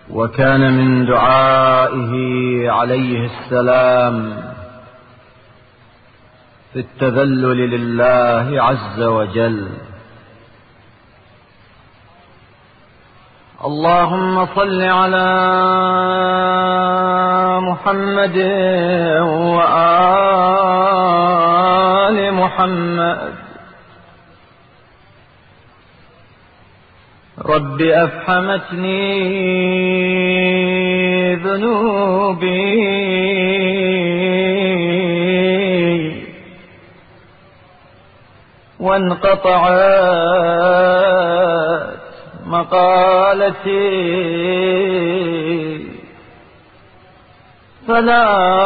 وكان من دعائه عليه السلام في التذلل لله عز وجل: اللهم صل على محمد وآل محمد. رب أفحمتني ذنوبي وانقطعت مقالتي، فلا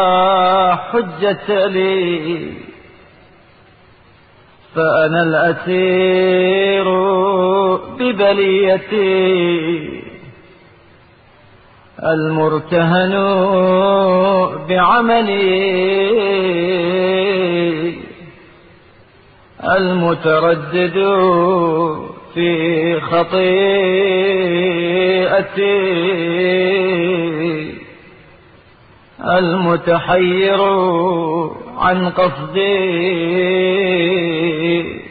حجة لي فأنا الأسير ببليتي، المرتهن بعملي، المتردد في خطيئتي، المتحير عن قصدي،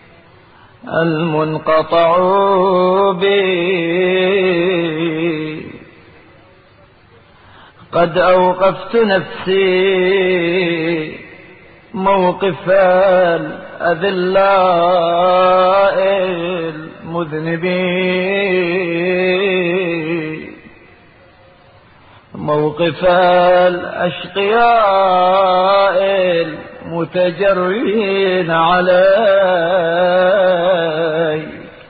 المنقطع بي. قد أوقفت نفسي موقف الأذلاء المذنبين، موقف الأشقياء المتجرين علي،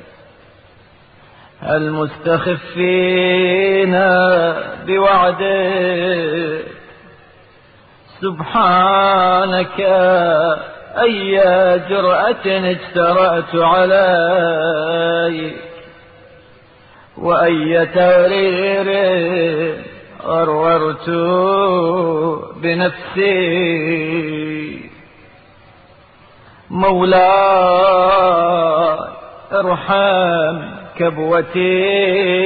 المستخفين بوعده. سبحانك أي جرأة اجترأت عليك، وأي تورير غررت بنفسي. مولاي ارحم كبوتي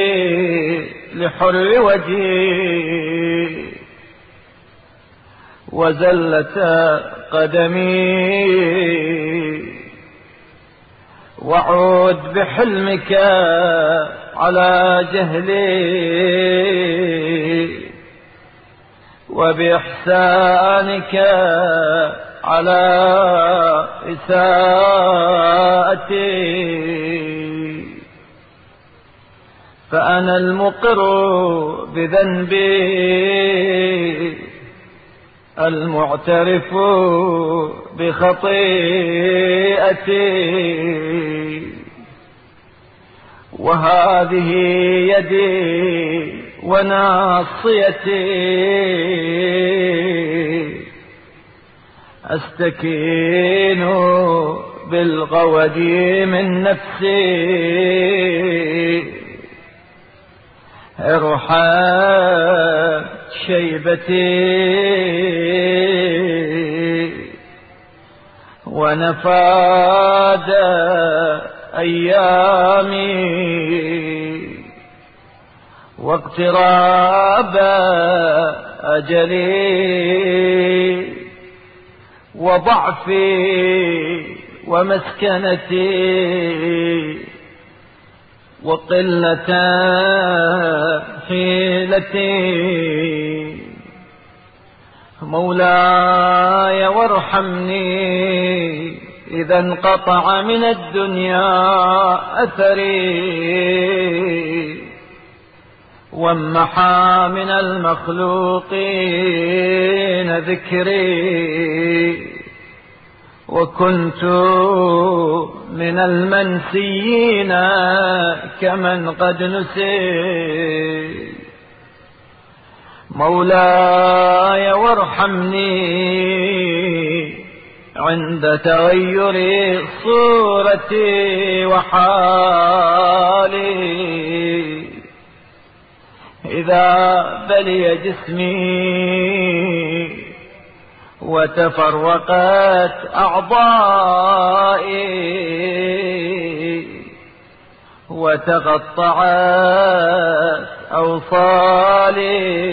لحر وجهي، وزلت قدمي، وعود بحلمك على جهلي، وبإحسانك على إساءتي. فأنا المقر بذنبي، المعترف بخطيئتي، وهذه يدي وناصيتي، أستكين بالغود من نفسي. ارحم شيبتي ونفاد أيامي، واقتراب أجلي، وضعفي ومسكنتي، وقلة حيلتي. مولاي وارحمني إذا انقطع من الدنيا أثري، وامحى من المخلوقين ذكري، وكنت من المنسيين كمن قد نسي. مولاي وارحمني عند تغير صورتي وحالي، إذا بلي جسمي وتفرقت أعضائي وتقطعت أوصالي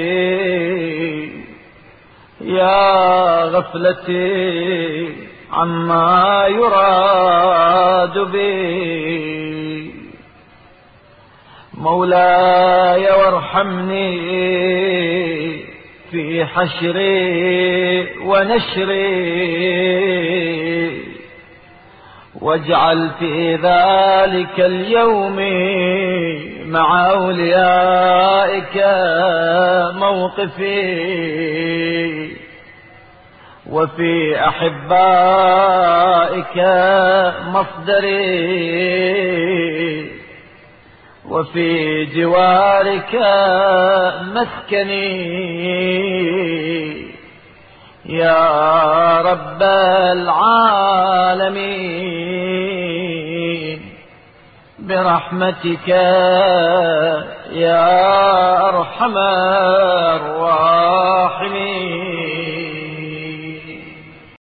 يا غفلتي عما يراد بي. مولاي وارحمني في حشري ونشري، واجعل في ذلك اليوم مع أوليائك موقفي، وفي أحبائك مصدري، وفي جوارك مسكني يا رب العالمين، برحمتك يا أرحم الراحمين.